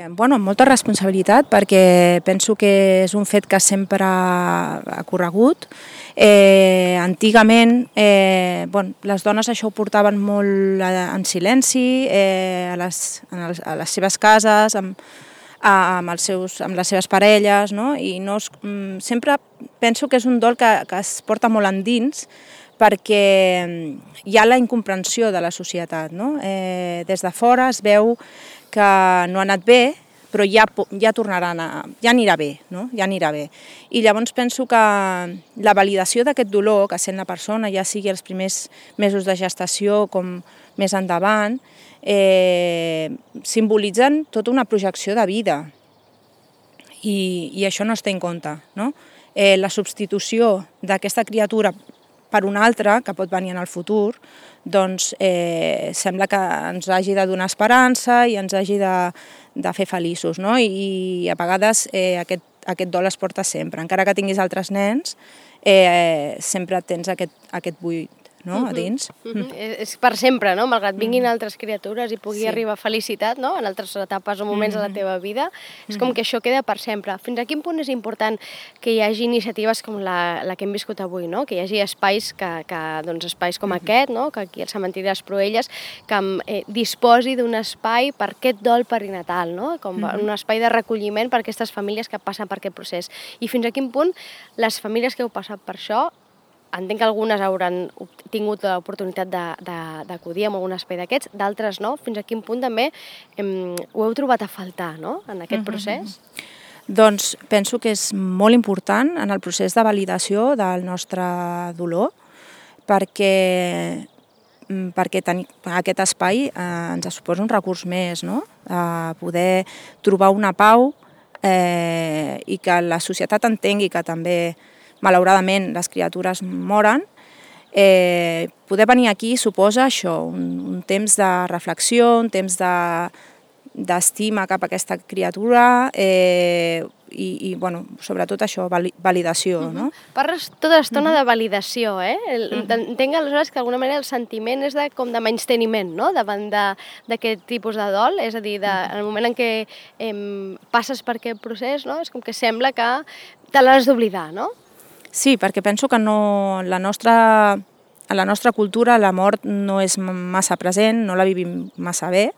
Amb molta responsabilitat, perquè penso que és un fet que sempre ha corregut. Antigament les dones això ho portaven molt en silenci, a les seves cases, amb les seves parelles, no? I sempre penso que és un dol que es porta molt endins, perquè hi ha la incomprensió de la societat, no? Des de fora es veu que no ha anat bé, però ja anirà bé, no? Ja anirà bé. I llavors penso que la validació d'aquest dolor que sent la persona, ja sigui els primers mesos de gestació com més endavant, simbolitzen tota una projecció de vida. I això no es té en compte, no? La substitució d'aquesta criatura per una altra, que pot venir en el futur, doncs sembla que ens hagi de donar esperança i ens hagi de fer feliços, no? I a vegades aquest dol es porta sempre. Encara que tinguis altres nens, sempre tens aquest buit, no? A dins. És per sempre, no? Malgrat vinguin altres criatures i pugui arribar felicitat, no? En altres etapes o moments de la teva vida, és com que això queda per sempre. Fins a quin punt és important que hi hagi iniciatives com la que hem viscut avui, no? Que hi hagi espais espais com aquest, no? Que aquí al cementiri de les Proelles, que disposi d'un espai per aquest dol perinatal, no? Com un espai de recolliment per aquestes famílies que passen per aquest procés. I fins a quin punt les famílies que heu passat per això, entenc que algunes hauran tingut l'oportunitat d'acudir a algun espai d'aquests, d'altres no. Fins a quin punt també ho heu trobat a faltar, no?, en aquest procés? Doncs penso que és molt important en el procés de validació del nostre dolor, perquè tenir aquest espai ens suposa un recurs més, no?, poder trobar una pau i que la societat entengui que també malauradament les criatures moren. Poder venir aquí suposa això, un temps de reflexió, un temps d'estima cap a aquesta criatura i sobretot això, validació. No? Parles tota l'estona de validació, entenc aleshores que d'alguna manera el sentiment és com de menysteniment, no?, davant d'aquest tipus de dol, és a dir, en el moment en què passes per aquest procés, no?, és com que sembla que te l'has d'oblidar, no? Sí, perquè penso que a la nostra cultura la mort no és massa present, no la vivim massa bé,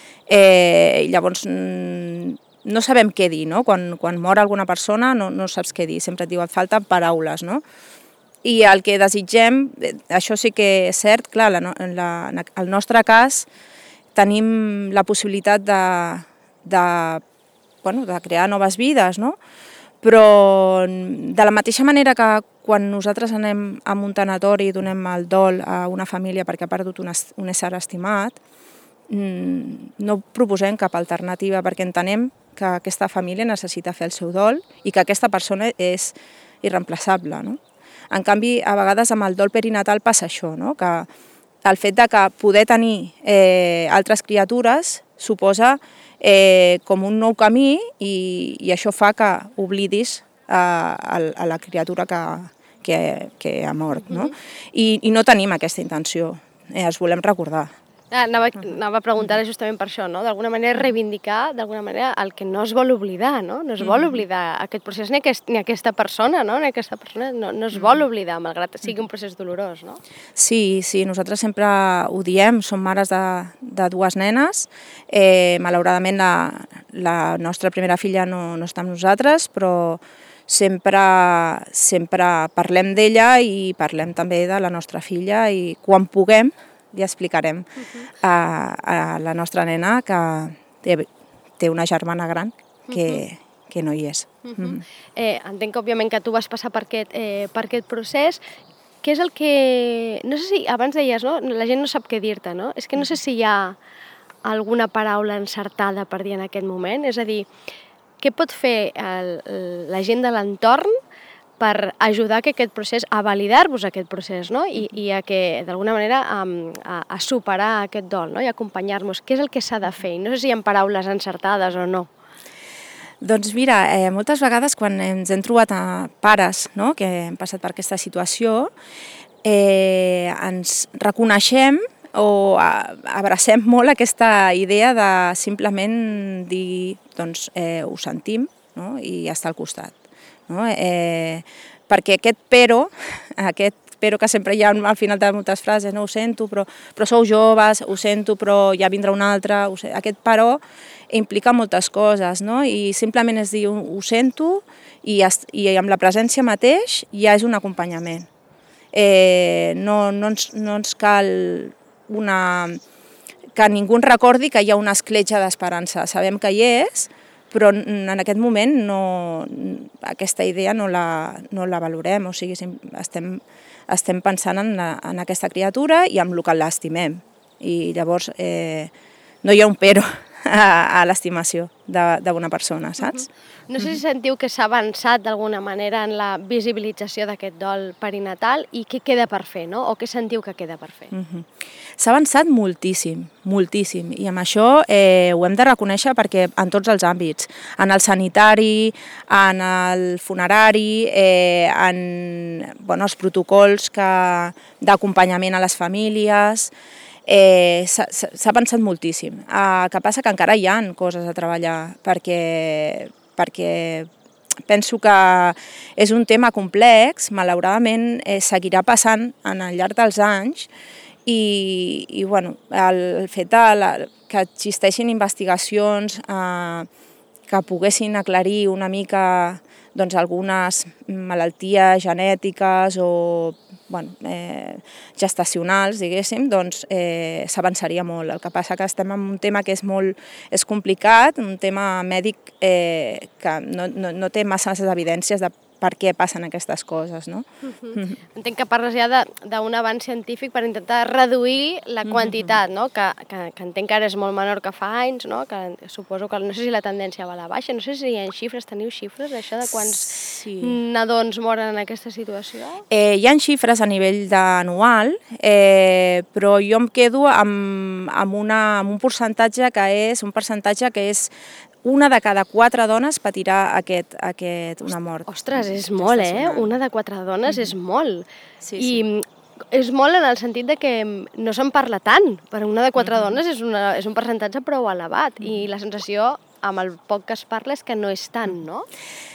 i llavors no sabem què dir, no? Quan mor alguna persona no saps què dir, sempre et diu et falten paraules, no? I el que desitgem, això sí que és cert, clar, en el nostre cas tenim la possibilitat de crear noves vides, no? Però de la mateixa manera que quan nosaltres anem a un tanatori i donem el dol a una família perquè ha perdut un ésser estimat, no proposem cap alternativa perquè entenem que aquesta família necessita fer el seu dol i que aquesta persona és irreemplaçable, no? En canvi, a vegades amb el dol perinatal passa això, no? Que el fet de que poder tenir altres criatures suposa com un nou camí i això fa que oblidis a la criatura que ha mort, no? I no tenim aquesta intenció, els volem recordar. Anava a preguntar justament per això, no? D'alguna manera reivindicar, el que no es vol oblidar, no? No es vol oblidar aquest procés ni aquesta persona, no? No es vol oblidar, malgrat sigui un procés dolorós, no? Sí, nosaltres sempre ho diem, som mares de dues nenes, malauradament la nostra primera filla no està amb nosaltres, però sempre parlem d'ella i parlem també de la nostra filla i quan puguem li explicarem a la nostra nena que té una germana gran que no hi és. Entenc que, òbviament, que tu vas passar per aquest procés. Què és el que... No sé si abans deies, no? La gent no sap què dir-te, no? És que no sé si hi ha alguna paraula encertada per dir en aquest moment. És a dir, què pot fer la gent de l'entorn per ajudar aquest procés, a validar-vos aquest procés, no? I a que, d'alguna manera, a superar aquest dol, no? I acompanyar-nos. Què és el que s'ha de fer? No sé si hi ha paraules encertades o no. Doncs mira, moltes vegades quan ens hem trobat pares, no?, que hem passat per aquesta situació, ens reconeixem abracem molt aquesta idea de simplement dir, doncs, ho sentim, no? I estar al costat. No? Perquè aquest però que sempre hi ha al final de moltes frases, no? Ho sento, però sou joves, ho sento, però ja vindrà un altre, aquest però implica moltes coses, no? I simplement és dir, ho sento, i amb la presència mateix ja és un acompanyament. No ens cal que ningú ens recordi que hi ha una escletxa d'esperança. Sabem que hi és, però en aquest moment aquesta idea no la valorem, o sigui, estem pensant en aquesta criatura i en el que l'estimem. I llavors no hi ha un però a l'estimació d'una persona, saps? No sé si sentiu que s'ha avançat d'alguna manera en la visibilització d'aquest dol perinatal i què queda per fer, no? O què sentiu que queda per fer? S'ha avançat moltíssim, moltíssim, i amb això ho hem de reconèixer perquè en tots els àmbits, en el sanitari, en el funerari, en els protocols d'acompanyament a les famílies. S'ha pensat moltíssim. El que passa que encara hi ha coses a treballar perquè penso que és un tema complex, malauradament seguirà passant al llarg dels anys i el fet que existeixin investigacions que poguessin aclarir una mica algunes malalties genètiques o gestacionals, diguéssim, s'avançaria molt. El que passa que estem en un tema que és complicat, un tema mèdic que no té massa evidències de per què passen aquestes coses, no? Entenc que parles ja d'un avanç científic per intentar reduir la quantitat, no? Que entenc que ara és molt menor que fa anys, no? Que suposo que no sé si la tendència va a la baixa, no sé si hi ha xifres, teniu xifres d'això, de quants nadons moren en aquesta situació? Hi ha xifres a nivell anual, però jo em quedo amb un percentatge que és una de cada 4 dones patirà una mort. Ostres, és molt, Una de 4 dones és molt. I és molt en el sentit de que no se'n parla tant. Per una de 4 dones és un percentatge prou elevat. I la sensació, amb el poc que es parla, és que no és tant, no?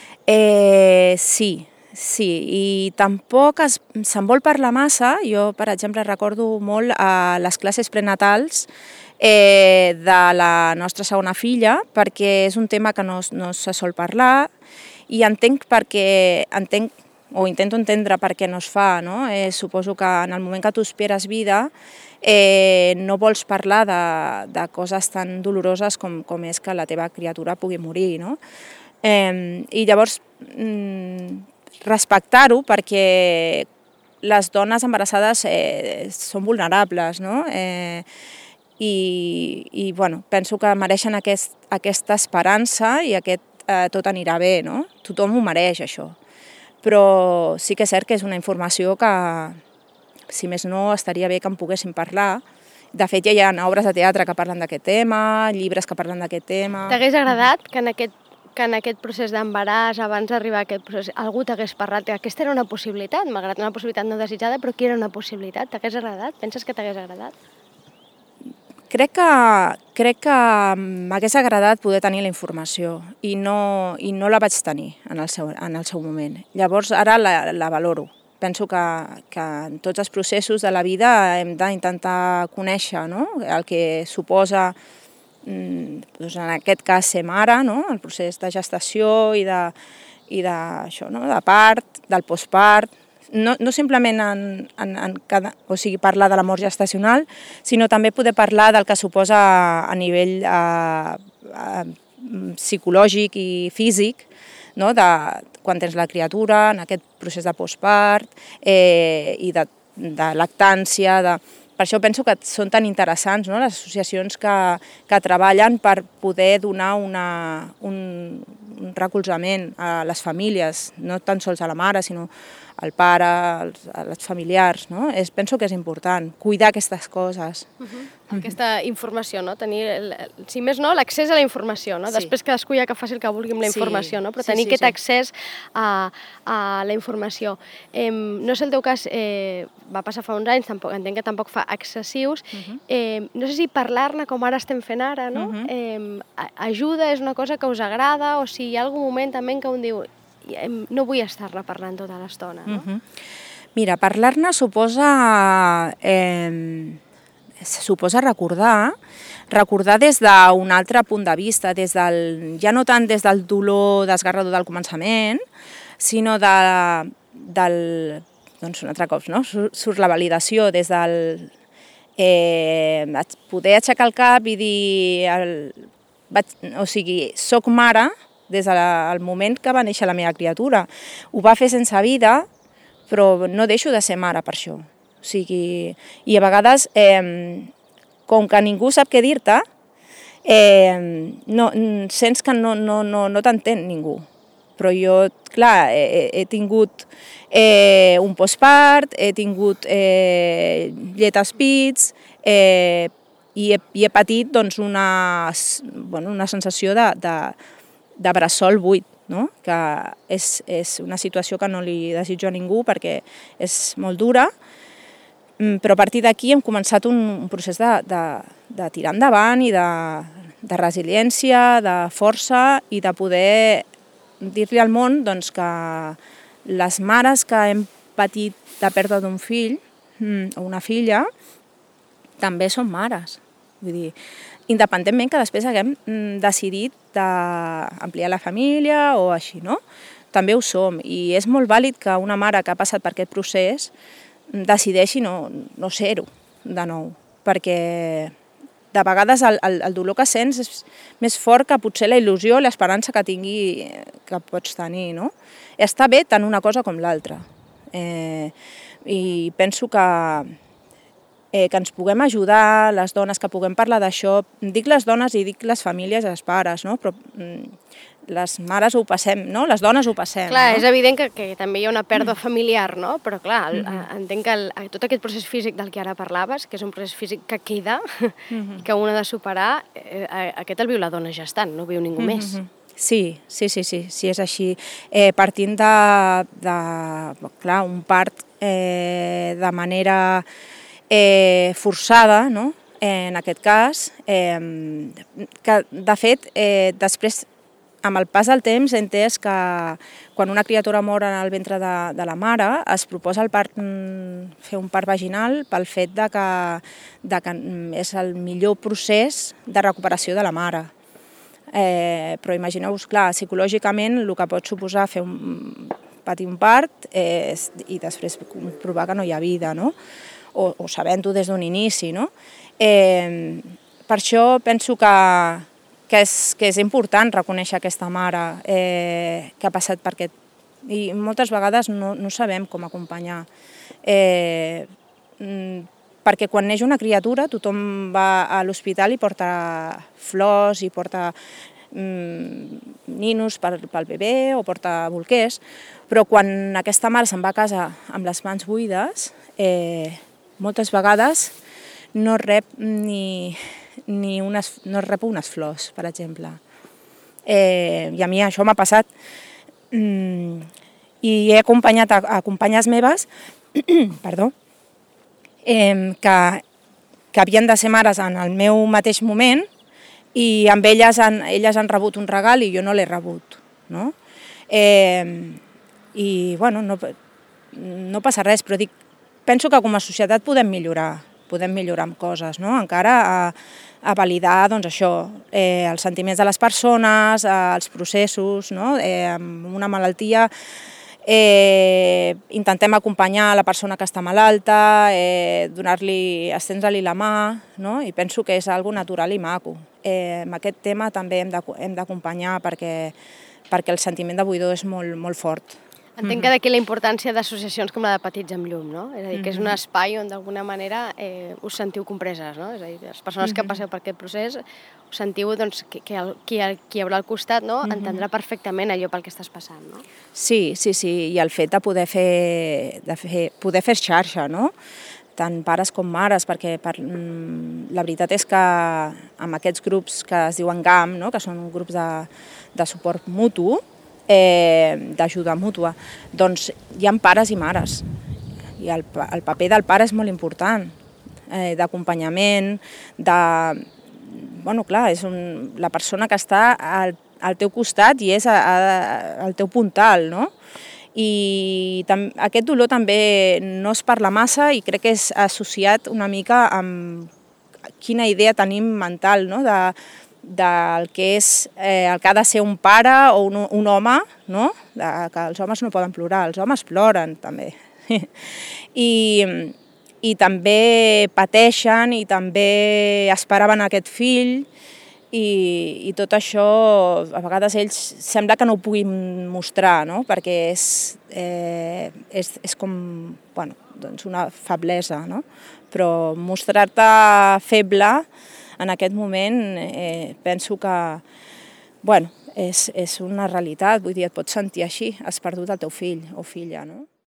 Sí, i tampoc se'n vol parlar massa. Jo, per exemple, recordo molt a les classes prenatals de la nostra segona filla, perquè és un tema que no se sol parlar, i intento entendre per què no es fa, no? Suposo que en el moment que tu esperes vida no vols parlar de coses tan doloroses com és que la teva criatura pugui morir, no? I llavors respectar-ho, perquè les dones embarassades són vulnerables, no? I penso que mereixen aquesta esperança i tot anirà bé, no? Tothom ho mereix, això. Però sí que és cert que és una informació que, si més no, estaria bé que en poguéssim parlar. De fet, ja hi ha obres de teatre que parlen d'aquest tema, llibres que parlen d'aquest tema. T'hagués agradat que en aquest procés d'embaràs, abans d'arribar a aquest procés, algú t'hagués parlat que aquesta era una possibilitat, malgrat una possibilitat no desitjada, però que era una possibilitat? T'hagués agradat? Penses que t'hagués agradat? Crec que m'hagués agradat poder tenir la informació i no la vaig tenir en el seu moment. Llavors ara la valoro. Penso que en tots els processos de la vida hem d'intentar conèixer, no? El que suposa, en aquest cas, ser mare, no? El procés de gestació i de part, del postpart. No simplement parlar de la mort gestacional, sinó també poder parlar del que suposa a nivell psicològic i físic, no? De quan tens la criatura, en aquest procés de postpart i de lactància. Per això penso que són tan interessants, no? Les associacions que treballen per poder donar un recolzament a les famílies, no tan sols a la mare, sinó al pare, als familiars, no? Penso que és important cuidar aquestes coses. Aquesta informació, no? Tenir, si més no, l'accés a la informació, no? Després cadascú ja que faci el que vulgui amb la informació, no? Però tenir aquest accés a la informació. No sé el teu cas, va passar fa uns anys, entenc que tampoc fa excessius. No sé si parlar-ne com ara estem fent ara, no? Ajuda, és una cosa que us agrada, o si hi ha algun moment també en què un diu no vull estar-ne parlant tota l'estona, no? Mira, parlar-ne suposa recordar des d'un altre punt de vista, ja no tant des del dolor desgarrador del començament, sinó doncs un altre cop, no? Surt la validació des del poder aixecar el cap i dir, o sigui, soc mare des del moment que va néixer la meva criatura. Ho va fer sense vida, però no deixo de ser mare per això. O sigui, i a vegades, com que ningú sap què dir-te, sents que no t'entén ningú. Però jo, clar, he tingut un postpart, he tingut llet als pits, i he patit doncs, una sensació de bressol buit, no? Que és una situació que no li desitjo a ningú perquè és molt dura, però a partir d'aquí hem començat un procés de tirar endavant i de resiliència, de força i de poder dir-li al món doncs, que les mares que hem patit la pèrdua d'un fill o una filla també són mares. Vull dir, independentment que després haguem decidit d'ampliar la família o així, no? També ho som, i és molt vàlid que una mare que ha passat per aquest procés decideixi no ser-ho de nou, perquè de vegades el dolor que sents és més fort que potser la il·lusió, l'esperança que pots tenir, no? Està bé tant una cosa com l'altra, i penso que ens puguem ajudar, les dones que puguem parlar d'això, dic les dones i dic les famílies i els pares, no? Però les mares ho passem, no? Les dones ho passem. Clar, és evident que també hi ha una pèrdua familiar, no? Però clar, entenc que tot aquest procés físic del que ara parlaves, que és un procés físic que queda, que un ha de superar, aquest el viu la dona gestant, no ho viu ningú més. Sí, és així. Partint de un part de manera forçada, no? En aquest cas, que de fet després amb el pas del temps he entès que quan una criatura mor en el ventre de la mare es proposa fer un part vaginal pel fet que és el millor procés de recuperació de la mare. Però imagineu-vos, clar, psicològicament el que pot suposar patir un part i després comprovar que no hi ha vida, no? O sabent-ho des d'un inici, no? Per això penso que és important reconèixer aquesta mare que ha passat per aquest... I moltes vegades no sabem com acompanyar. Perquè quan neix una criatura tothom va a l'hospital i porta flors i porta ninos pel bebè o porta bolquers, però quan aquesta mare se'n va a casa amb les mans buides, moltes vegades no rep unes flors, per exemple. I a mi això m'ha passat. I he acompanyat a companyes meves que havien de ser mares en el meu mateix moment i amb elles han rebut un regal i jo no l'he rebut, no? I, bueno, no passa res, però penso que com a societat podem millorar amb coses, no? Encara a validar, doncs això, els sentiments de les persones, els processos, no? Amb una malaltia intentem acompanyar la persona que està malalta, estendre-li la mà, no? I penso que és algo natural i maco. Amb aquest tema també hem d'acompanyar perquè el sentiment de buidor és molt, molt fort. Entenc que d'aquí la importància d'associacions com la de Petits amb Llum, no? És a dir, que és un espai on d'alguna manera us sentiu compreses, no? És a dir, les persones que passeu per aquest procés us sentiu doncs, que qui hi haurà al costat, no? Entendrà perfectament allò pel que estàs passant, no? Sí, i el fet de poder fer xarxa, no? Tant pares com mares, perquè la veritat és que amb aquests grups que es diuen GAM, no? Que són grups de suport mutu, d'ajuda mútua, doncs hi ha pares i mares, i el paper del pare és molt important, d'acompanyament, bueno, clar, és la persona que està al teu costat i és el teu puntal, no? I aquest dolor també no es parla massa i crec que és associat una mica amb quina idea tenim mental, no? Del que és el que ha de ser un pare o un home, no? Que els homes no poden plorar, els homes ploren també. I també pateixen i també esperaven aquest fill i tot això a vegades ells sembla que no ho puguin mostrar, no? Perquè és com doncs una feblesa, no? Però mostrar-te feble en aquest moment penso que és una realitat, vull dir, et pots sentir així, has perdut el teu fill o filla, no?